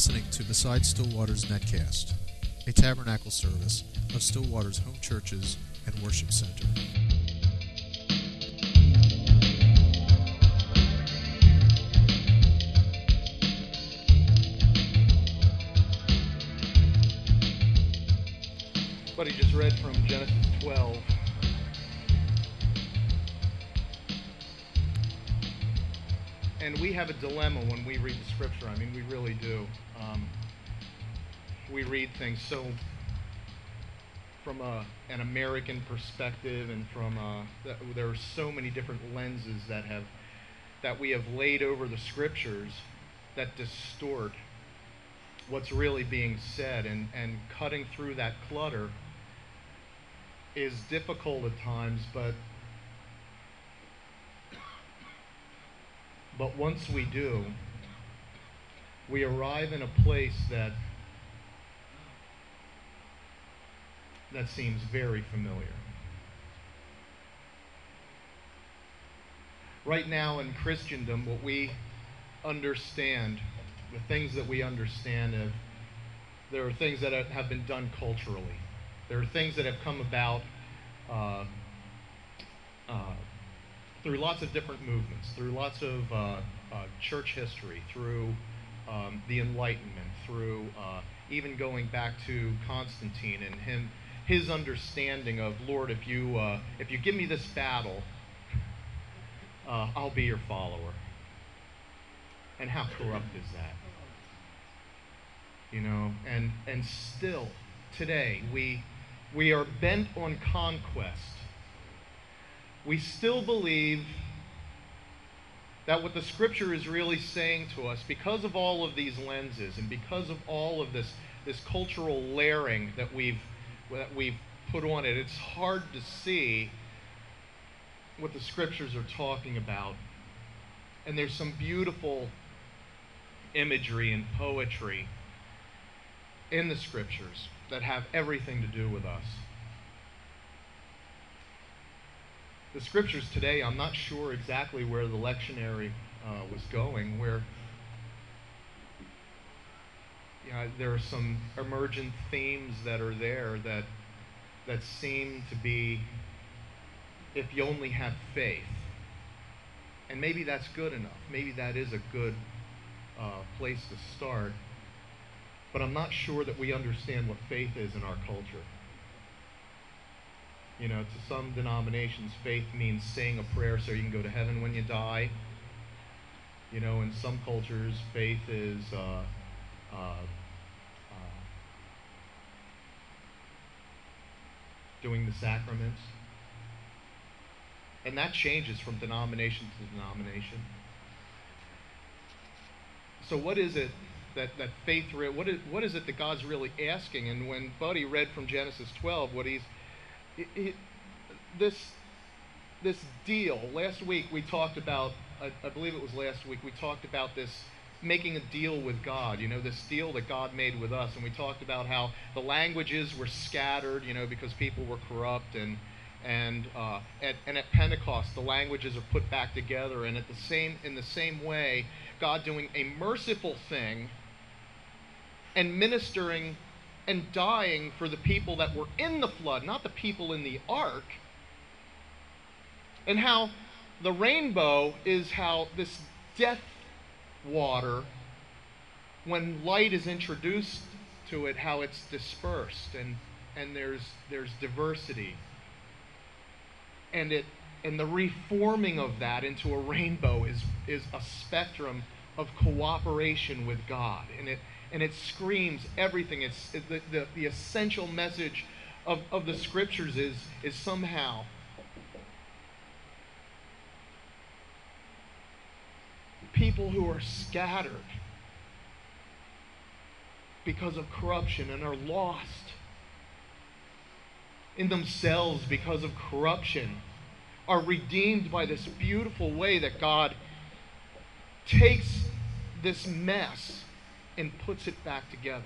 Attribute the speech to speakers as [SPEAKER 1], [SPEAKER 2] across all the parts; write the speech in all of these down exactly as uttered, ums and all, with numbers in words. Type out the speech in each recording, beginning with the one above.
[SPEAKER 1] listening to Beside Stillwater's Netcast, a tabernacle service of Stillwater's home churches and worship center.
[SPEAKER 2] But he just read from Genesis twelve. And we have a dilemma when we read the scripture. I mean, we really do. Um, we read things so from a, an American perspective, and from a, there are so many different lenses that have that we have laid over the scriptures that distort what's really being said, and, and cutting through that clutter is difficult at times, but But once we do, we arrive in a place that that seems very familiar. Right now in Christendom, what we understand, the things that we understand, of, there are things that have been done culturally. There are things that have come about uh, uh, through lots of different movements, through lots of uh, uh, church history, through um, the Enlightenment, through uh, even going back to Constantine and him, his understanding of, Lord, if you uh, if you give me this battle, uh, I'll be your follower. And how corrupt is that? You know, and and still today we we are bent on conquest. We still believe that what the scripture is really saying to us, because of all of these lenses and because of all of this this cultural layering that we've that we've put on it, it's hard to see what the scriptures are talking about. And there's some beautiful imagery and poetry in the scriptures that have everything to do with us. The scriptures today, I'm not sure exactly where the lectionary uh, was going, where you know, there are some emergent themes that are there that that seem to be, if you only have faith. And maybe that's good enough. Maybe that is a good uh, place to start. But I'm not sure that we understand what faith is in our culture. You know, to some denominations, faith means saying a prayer so you can go to heaven when you die. You know, in some cultures, faith is uh, uh, uh, doing the sacraments. And that changes from denomination to denomination. So what is it that, that faith, re- what is, what is it that God's really asking? And when Buddy read from Genesis twelve, what he's It, it, this this deal, last week we talked about, I, I believe it was last week, we talked about this making a deal with God, you know, this deal that God made with us. And we talked about how the languages were scattered, you know, because people were corrupt. And and uh, at, and at Pentecost, the languages are put back together. And at the same in the same way, God doing a merciful thing and ministering and dying for the people that were in the flood, not the people in the ark. And how the rainbow is how this death water, when light is introduced to it, how it's dispersed, and and there's there's diversity. And it and the reforming of that into a rainbow is is a spectrum of cooperation with God. And it And it screams everything. It's the, the, the essential message of, of the scriptures is, is somehow people who are scattered because of corruption and are lost in themselves because of corruption are redeemed by this beautiful way that God takes this mess and puts it back together.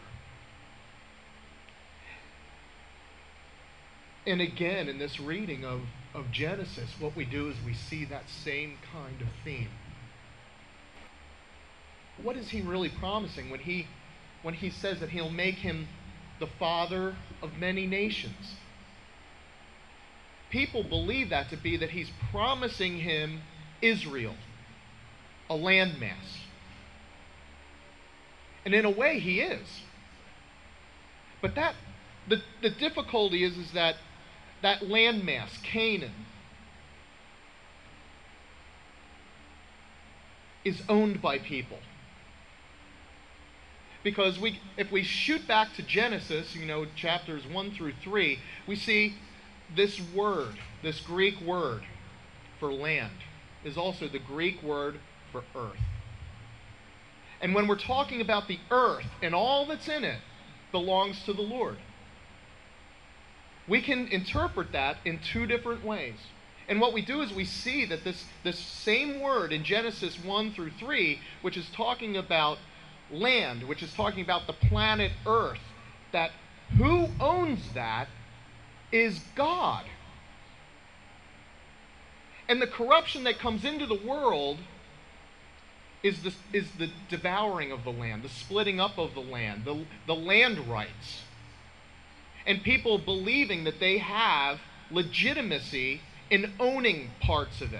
[SPEAKER 2] And again, in this reading of, of Genesis, what we do is we see that same kind of theme. What is he really promising when he when he says that he'll make him the father of many nations. People believe that to be that he's promising him Israel, a landmass. And in a way, he is. But that the, the difficulty is, is that that landmass, Canaan, is owned by people. Because we, if we shoot back to Genesis, you know, chapters one through three, we see this word, this Greek word for land, is also the Greek word for earth. And when we're talking about the earth and all that's in it belongs to the Lord, we can interpret that in two different ways. And what we do is we see that this, this same word in Genesis one through three, which is talking about land, which is talking about the planet Earth, that who owns that is God. And the corruption that comes into the world is the, is the devouring of the land, the splitting up of the land, the, the land rights. And people believing that they have legitimacy in owning parts of it.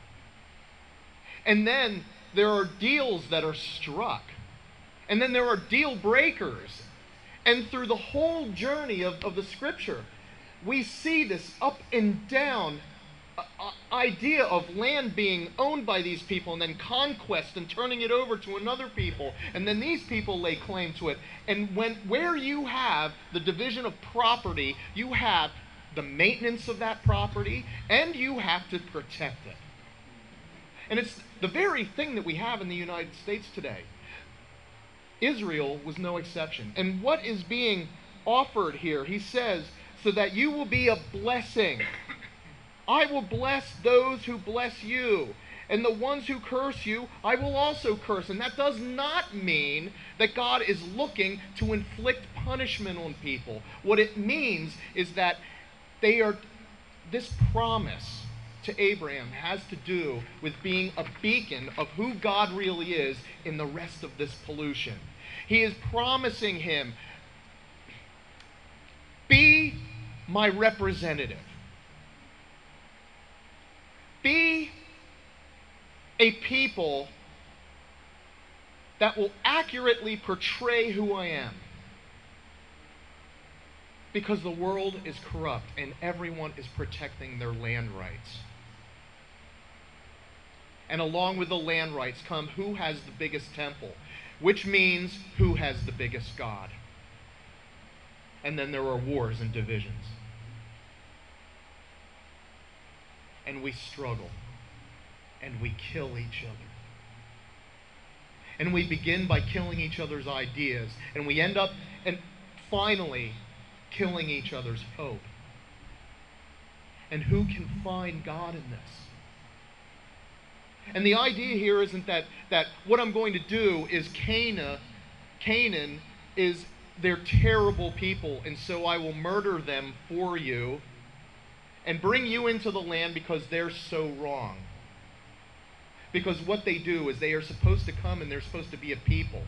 [SPEAKER 2] And then there are deals that are struck. And then there are deal breakers. And through the whole journey of, of the Scripture, we see this up and down uh, uh, idea of land being owned by these people, and then conquest and turning it over to another people, and then these people lay claim to it. And when where you have the division of property, you have the maintenance of that property, and you have to protect it. And it's the very thing that we have in the United States today. Israel was no exception. And what is being offered here? He says, so that you will be a blessing. I will bless those who bless you, and the ones who curse you, I will also curse. And that does not mean that God is looking to inflict punishment on people. What it means is that they are, this promise to Abraham has to do with being a beacon of who God really is in the rest of this pollution. He is promising him, be my representative. Be a people that will accurately portray who I am. Because the world is corrupt and everyone is protecting their land rights. And along with the land rights come who has the biggest temple, which means who has the biggest God. And then there are wars and divisions. And we struggle. And we kill each other. And we begin by killing each other's ideas. And we end up, and finally, killing each other's hope. And who can find God in this? And the idea here isn't that, that what I'm going to do is Cana, Canaan is they're terrible people, and so I will murder them for you and bring you into the land because they're so wrong. Because what they do is they are supposed to come and they're supposed to be a people.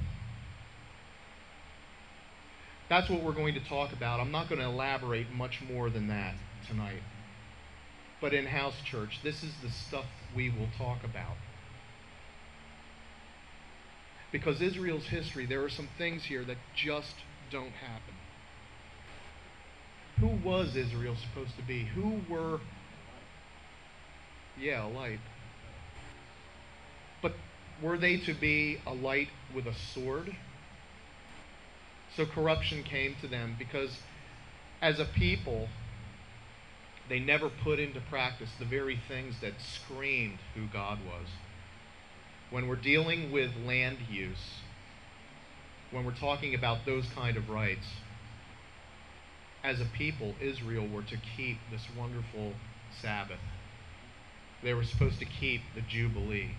[SPEAKER 2] That's what we're going to talk about. I'm not going to elaborate much more than that tonight. But in house church, this is the stuff we will talk about. Because Israel's history, there are some things here that just don't happen. Who was Israel supposed to be? Who were, yeah, a light. But were they to be a light with a sword? So corruption came to them because as a people, they never put into practice the very things that screamed who God was. When we're dealing with land use, when we're talking about those kind of rights, as a people, Israel were to keep this wonderful Sabbath. They were supposed to keep the Jubilee.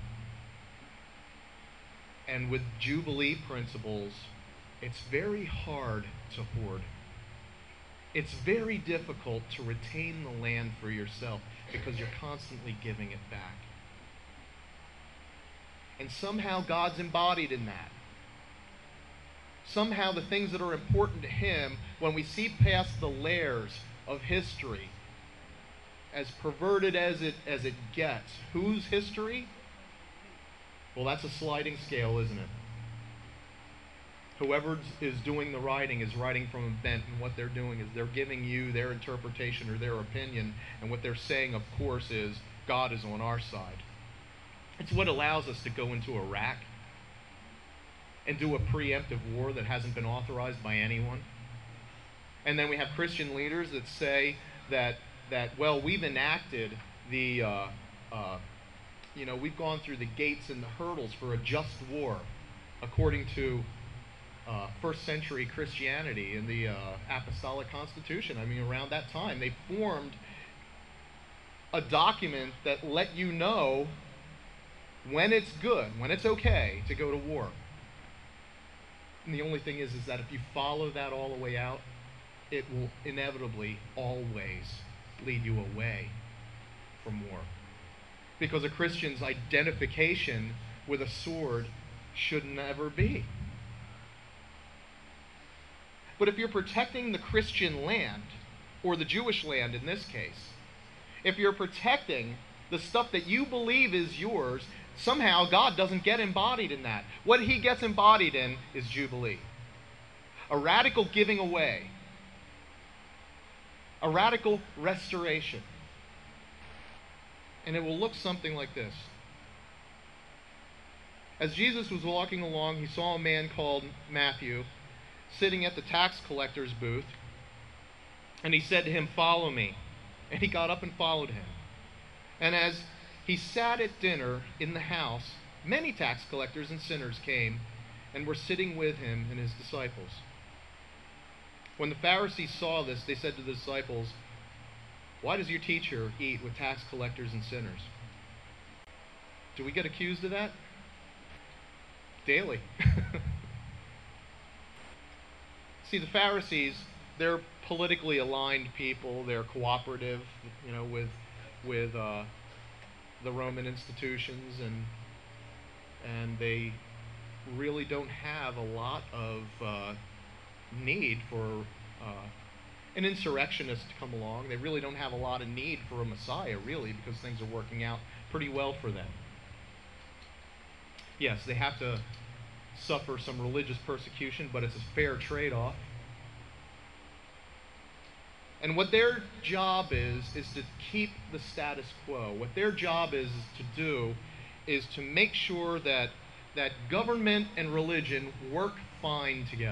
[SPEAKER 2] And with Jubilee principles, it's very hard to hoard. It's very difficult to retain the land for yourself because you're constantly giving it back. And somehow God's embodied in that. Somehow the things that are important to him, when we see past the layers of history, as perverted as it as it gets, whose history? Well, that's a sliding scale, isn't it? Whoever is doing the writing is writing from a bent, and what they're doing is they're giving you their interpretation or their opinion, and what they're saying, of course, is God is on our side. It's what allows us to go into Iraq and do a preemptive war that hasn't been authorized by anyone. And then we have Christian leaders that say that, that well, we've enacted the, uh, uh, you know, we've gone through the gates and the hurdles for a just war, according to uh, first century Christianity in the uh, Apostolic Constitution. I mean, around that time, they formed a document that let you know when it's good, when it's okay to go to war. And the only thing is, is that if you follow that all the way out, it will inevitably always lead you away from war. Because a Christian's identification with a sword should never be. But if you're protecting the Christian land, or the Jewish land in this case, if you're protecting the stuff that you believe is yours, somehow God doesn't get embodied in that. What he gets embodied in is Jubilee. A radical giving away. A radical restoration. And it will look something like this. As Jesus was walking along, he saw a man called Matthew sitting at the tax collector's booth, and he said to him, "Follow me." And he got up and followed him. And as he sat at dinner in the house, many tax collectors and sinners came and were sitting with him and his disciples. When the Pharisees saw this, they said to the disciples, "Why does your teacher eat with tax collectors and sinners?" Do we get accused of that? Daily. See, the Pharisees, they're politically aligned people. They're cooperative, you know, with with uh, the Roman institutions, and and they really don't have a lot of uh, need for uh, an insurrectionist to come along. They really don't have a lot of need for a Messiah, really, because things are working out pretty well for them. Yes, they have to suffer some religious persecution, but it's a fair trade-off. And what their job is, is to keep the status quo. What their job is, is to do is to make sure that, that government and religion work fine together.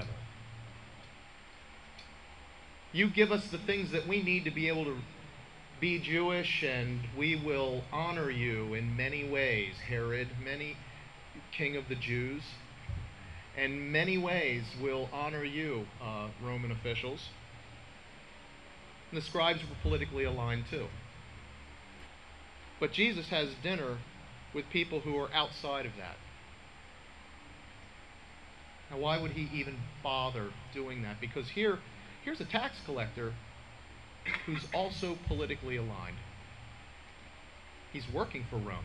[SPEAKER 2] You give us the things that we need to be able to be Jewish, and we will honor you in many ways, Herod, many king of the Jews. In many ways will honor you, uh, Roman officials. And the scribes were politically aligned too. But Jesus has dinner with people who are outside of that. Now, why would he even bother doing that? Because here, here's a tax collector who's also politically aligned. He's working for Rome.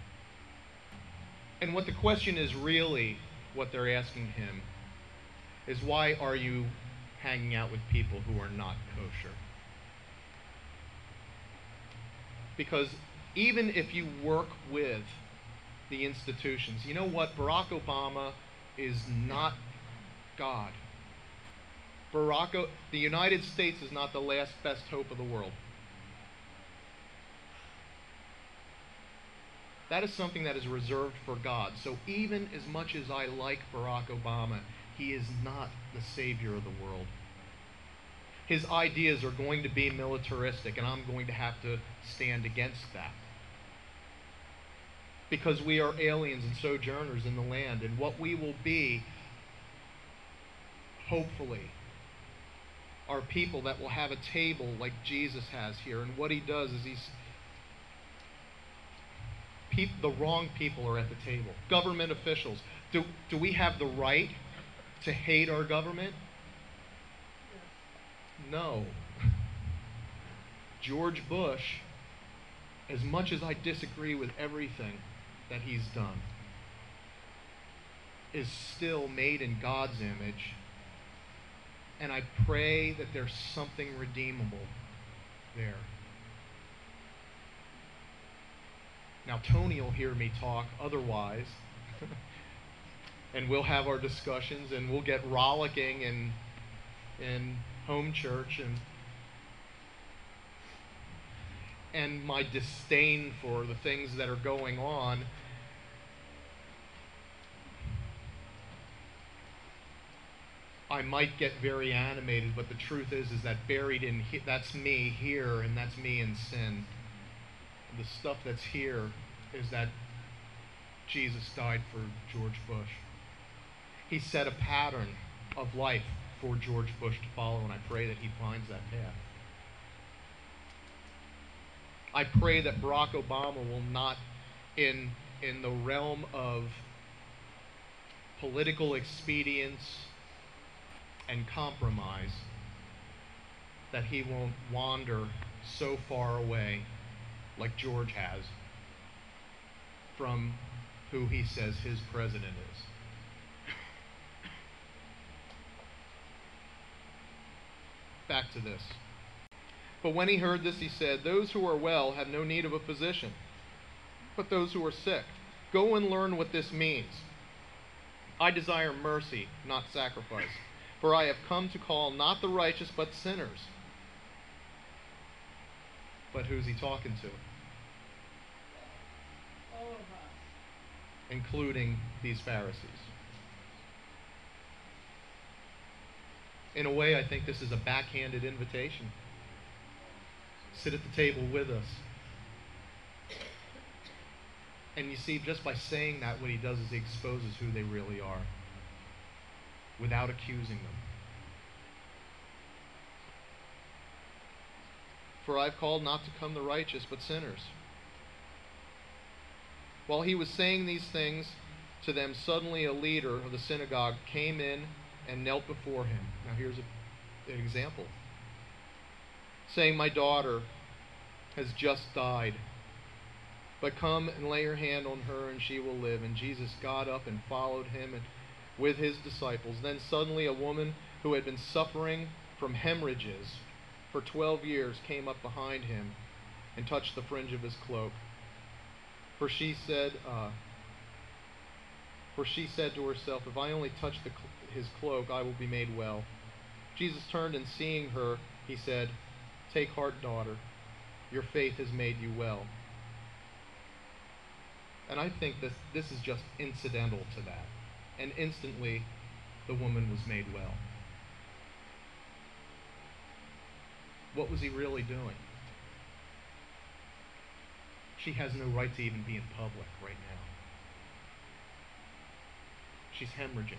[SPEAKER 2] And what the question is really, what they're asking him, is why are you hanging out with people who are not kosher? Because even if you work with the institutions, you know what? Barack Obama is not God. Barack, o- the United States is not the last best hope of the world. That is something that is reserved for God. So even as much as I like Barack Obama, he is not the savior of the world. His ideas are going to be militaristic, and I'm going to have to stand against that. Because we are aliens and sojourners in the land, and what we will be, hopefully, are people that will have a table like Jesus has here. And what he does is he's People, the wrong people are at the table. Government officials. Do, do we have the right to hate our government? No. George Bush, as much as I disagree with everything that he's done, is still made in God's image And I pray that there's something redeemable there. Now, Tony will hear me talk otherwise, and we'll have our discussions, and we'll get rollicking in, in home church, and and my disdain for the things that are going on. I might get very animated, but the truth is, is that buried in he- that's me here, and that's me in sin. The stuff that's here is that Jesus died for George Bush. He set a pattern of life for George Bush to follow, and I pray that he finds that path. I pray that Barack Obama will not, in, in the realm of political expedience and compromise, that he won't wander so far away like George has from who he says his president is. Back to this. But when he heard this, he said, "Those who are well have no need of a physician, but those who are sick. Go and learn what this means. I desire mercy, not sacrifice, for I have come to call not the righteous, but sinners." But who's he talking to?
[SPEAKER 3] All of us.
[SPEAKER 2] Including these Pharisees. In a way, I think this is a backhanded invitation. Sit at the table with us. And you see, just by saying that, what he does is he exposes who they really are without accusing them. For I've called not to come the righteous, but sinners. While he was saying these things to them, suddenly a leader of the synagogue came in and knelt before him. Now here's a, an example. Saying, "My daughter has just died, but come and lay your hand on her and she will live." And Jesus got up and followed him and with his disciples. Then suddenly a woman who had been suffering from hemorrhages for twelve years came up behind him and touched the fringe of his cloak. For she said, uh, for she said to herself, "If I only touch the cl- his cloak, I will be made well." Jesus turned and seeing her, he said, "Take heart, daughter. Your faith has made you well." And I think that this is just incidental to that. And instantly, the woman was made well. What was he really doing? She has no right to even be in public right now. She's hemorrhaging.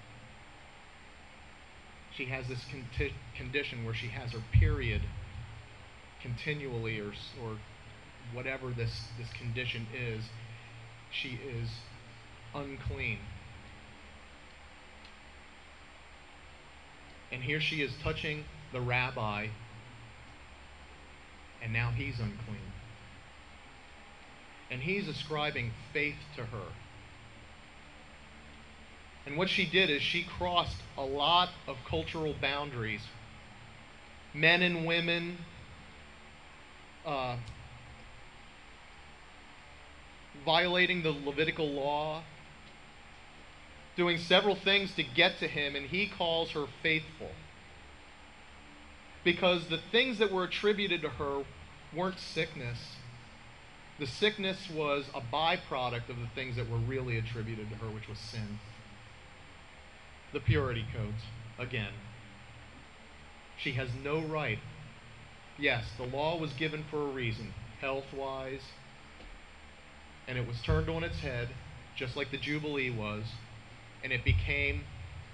[SPEAKER 2] She has this conti- condition where she has her period continually, or or whatever this, this condition is. She is unclean. And here she is touching the rabbi, and now he's unclean. And he's ascribing faith to her. And what she did is she crossed a lot of cultural boundaries. Men and women, uh, violating the Levitical law, doing several things to get to him, and he calls her faithful. Because the things that were attributed to her weren't sickness. The sickness was a byproduct of the things that were really attributed to her, which was sin. The purity codes, again. She has no right. Yes, the law was given for a reason, health-wise, and it was turned on its head, just like the Jubilee was, and it became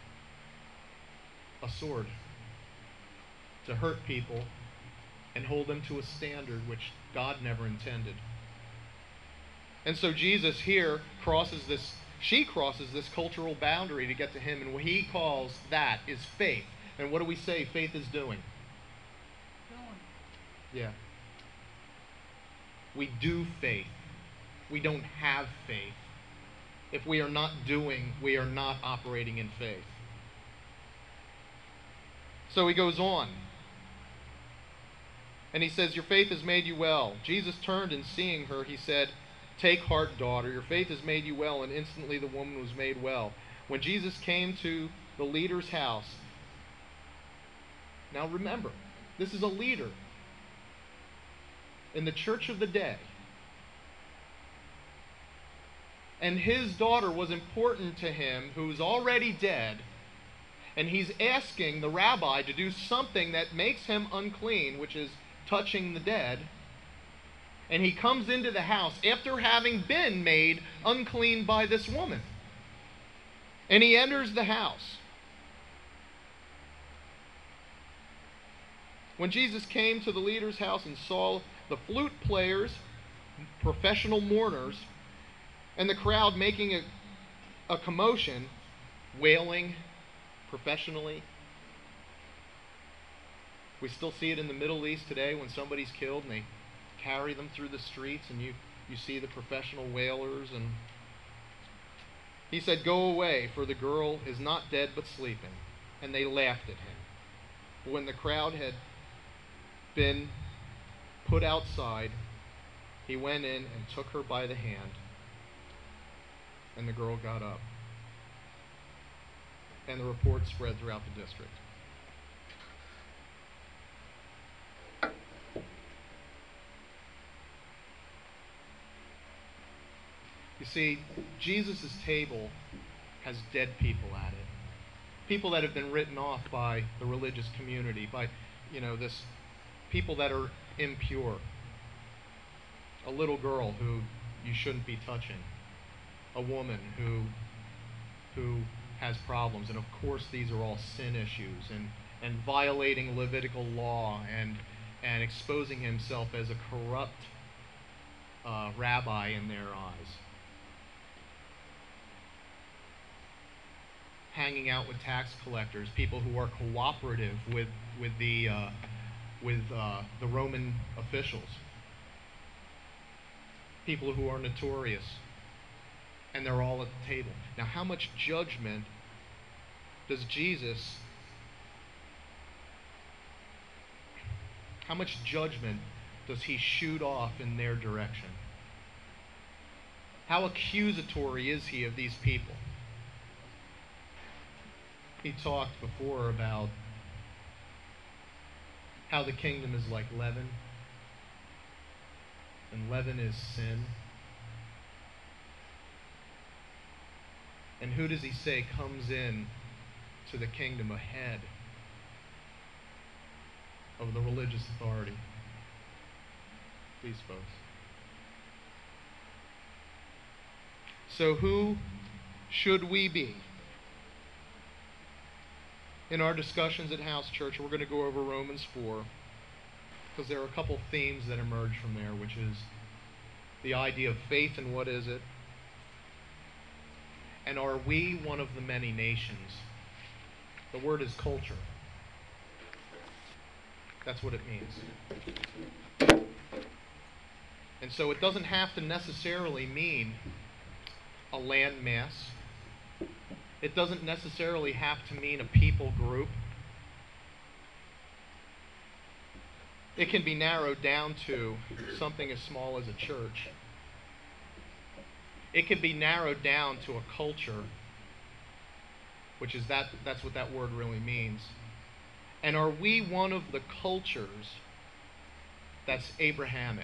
[SPEAKER 2] a sword to hurt people and hold them to a standard which God never intended. And so Jesus here crosses this, she crosses this cultural boundary to get to him, and what he calls that is faith. And what do we say faith is doing?
[SPEAKER 3] Doing.
[SPEAKER 2] Yeah. We do faith. We don't have faith. If we are not doing, we are not operating in faith. So he goes on. And he says, your faith has made you well. Jesus turned, and seeing her, he said, take heart, daughter, your faith has made you well. And instantly the woman was made well. When Jesus came to the leader's house, now remember, this is a leader in the church of the day. And his daughter was important to him, who's already dead. And he's asking the rabbi to do something that makes him unclean, which is touching the dead. And he comes into the house after having been made unclean by this woman. And he enters the house. When Jesus came to the leader's house and saw the flute players, professional mourners, and the crowd making a, a commotion, wailing professionally. We still see it in the Middle East today when somebody's killed and they carry them through the streets, and you, you see the professional wailers. And he said, go away, for the girl is not dead but sleeping. And they laughed at him. But when the crowd had been put outside, he went in and took her by the hand, and the girl got up. And the report spread throughout the district. You see, Jesus' table has dead people at it. People that have been written off by the religious community, by, you know, this people that are impure. A little girl who you shouldn't be touching. A woman who who has problems. And of course these are all sin issues, and, and violating Levitical law, and and exposing himself as a corrupt uh, rabbi in their eyes. Hanging out with tax collectors, people who are cooperative with with the uh, with uh, the Roman officials, people who are notorious, and they're all at the table. Now, how much judgment does Jesus, how much judgment does he shoot off in their direction? How accusatory is he of these people? He talked before about how the kingdom is like leaven, and leaven is sin. And who does he say comes in to the kingdom ahead of the religious authority? These folks. So who should we be? In our discussions at House Church, we're going to go over Romans four, because there are a couple themes that emerge from there, which is the idea of faith and what is it, and are we one of the many nations? The word is culture. That's what it means. And so it doesn't have to necessarily mean a land mass. It doesn't necessarily have to mean a people group. It can be narrowed down to something as small as a church. It can be narrowed down to a culture, which is that that's what that word really means. And are we one of the cultures that's Abrahamic?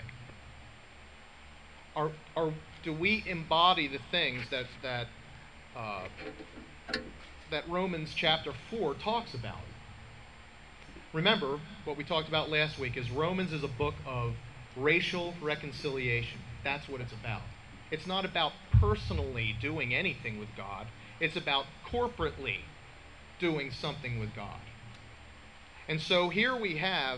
[SPEAKER 2] Are are do we embody the things that that uh, that Romans chapter four talks about? Remember, what we talked about last week is Romans is a book of racial reconciliation. That's what it's about. It's not about personally doing anything with God. It's about corporately doing something with God. And so here we have,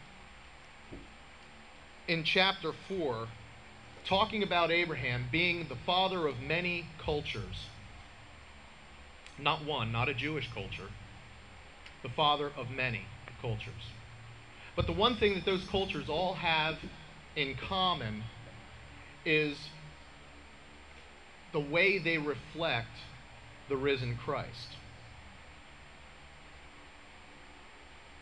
[SPEAKER 2] in chapter four, talking about Abraham being the father of many cultures. Not one, not a Jewish culture. The father of many cultures. But the one thing that those cultures all have in common is the way they reflect the risen Christ.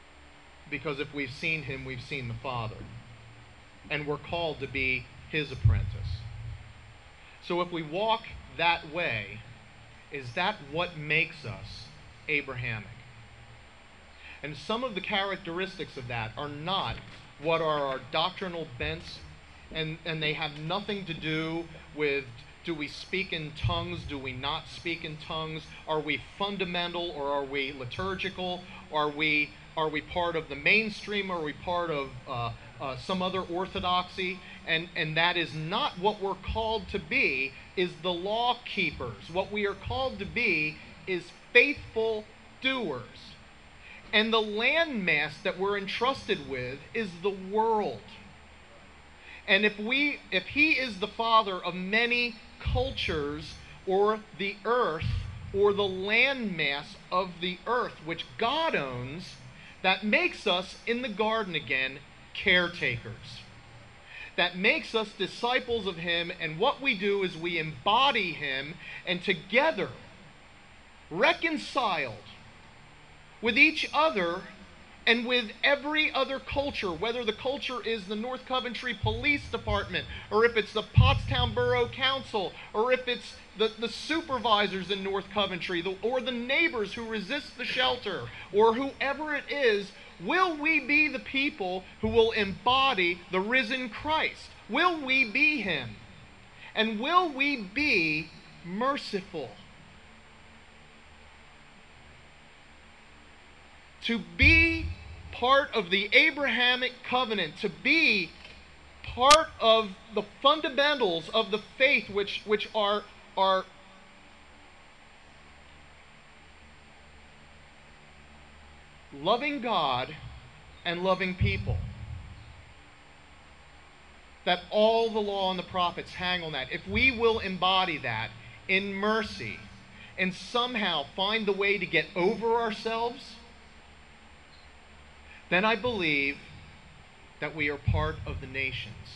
[SPEAKER 2] because if we've seen him, we've seen the Father. And we're called to be his apprentice. So if we walk that way, is that what makes us Abrahamic? And some of the characteristics of that are not what are our doctrinal bents, and, and they have nothing to do with, do we speak in tongues, do we not speak in tongues, are we fundamental or are we liturgical, are we, are we part of the mainstream, or are we part of uh, uh, some other orthodoxy? And, and that is not what we're called to be, is the law keepers. What we are called to be is faithful doers. And the landmass that we're entrusted with is the world. And if we, if he is the father of many cultures, or the earth, or the landmass of the earth, which God owns, that makes us, in the garden again, caretakers. That makes us disciples of him, and what we do is we embody him, and together, reconciled with each other and with every other culture, whether the culture is the North Coventry Police Department, or if it's the Pottstown Borough Council, or if it's the, the supervisors in North Coventry, the, or the neighbors who resist the shelter, or whoever it is, will we be the people who will embody the risen Christ? Will we be him? And will we be merciful? To be part of the Abrahamic covenant, to be part of the fundamentals of the faith, which, which are, are loving God and loving people. That all the law and the prophets hang on that. If we will embody that in mercy and somehow find the way to get over ourselves, then I believe that we are part of the nations,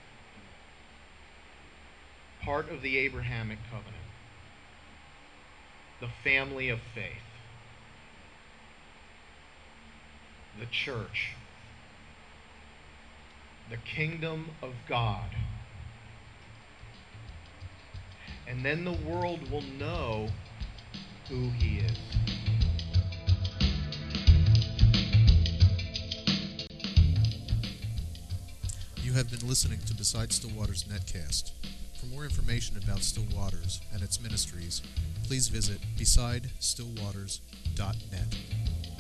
[SPEAKER 2] part of the Abrahamic covenant, the family of faith, the church, the kingdom of God. And then the world will know who he is.
[SPEAKER 1] You have been listening to Beside Still Waters Netcast. For more information about Still Waters and its ministries, please visit beside still waters dot net.